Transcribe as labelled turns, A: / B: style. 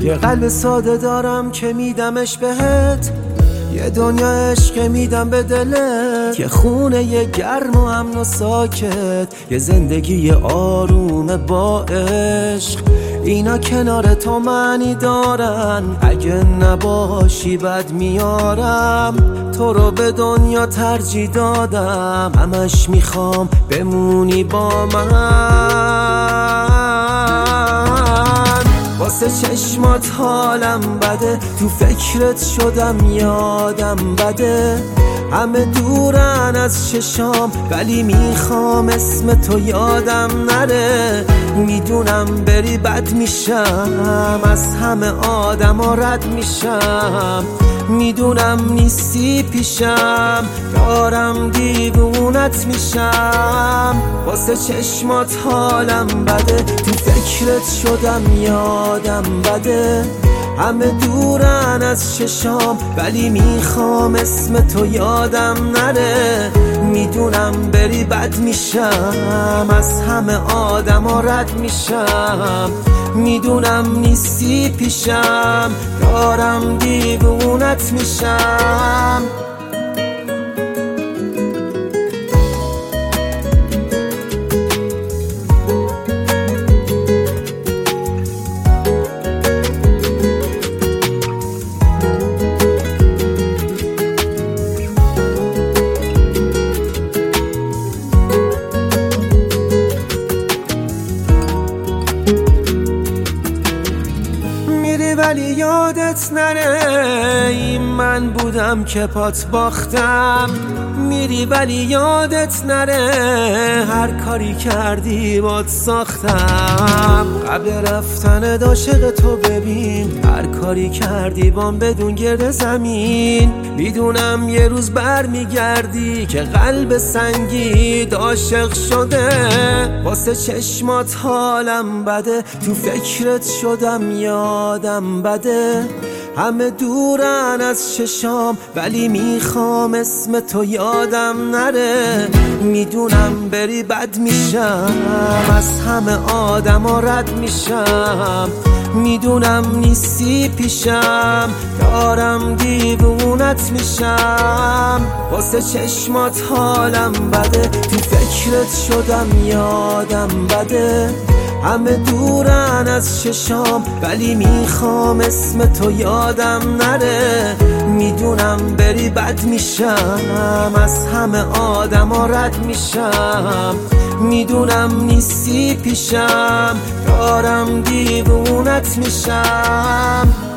A: یه قلب ساده دارم که میدمش بهت، یه دنیا عشق میدم به دلت، یه خونه یه گرم و امن و ساکت، یه زندگی آروم با عشق. اینا کنار تو معنی دارن، اگه نباشی بد میارم. تو رو به دنیا ترجیح دادم، همش میخوام بمونی با من. واسه چشمات حالم بده، تو فکرت شدم یادم بده. همه دورن از چشام ولی میخوام اسم تو یادم نره. میدونم بری بد میشم، از همه آدما رد میشم. میدونم نیستی پیشم، دارم دیوونت میشم. واسه چشمات حالم بده، تو فکرت شدم یادم بده. همه دورن از چشام ولی میخوام اسم تو یادم نره. میدونم بری بد میشم، از همه آدما رد میشم. میدونم نیستی پیشم، دارم دیوونت میشم. ولی یادت نره این من بودم که پات باختم. میری ولی یادت نره هر کاری کردی باد ساختم. قبل رفتن عاشق تو ببین، هر کاری کردی بام بدون گرد زمین. میدونم یه روز بر میگردی که قلب سنگی عاشق شده. واسه چشمات حالم بده، تو فکرت شدم یادم بده. همه دورن از چشام ولی میخوام اسم تو یادم نره. میدونم بری بد میشم، از همه آدما رد میشم. میدونم نیستی پیشم، دارم دیوونت میشم. واسه چشمات حالم بده، تو فکرت شدم یادم بده. همه دورن از چشام ولی میخوام اسم تو یادم نره. میدونم بری بد میشم، از همه آدما رد میشم. میدونم نیستی پیشم، دارم دیوونت میشم.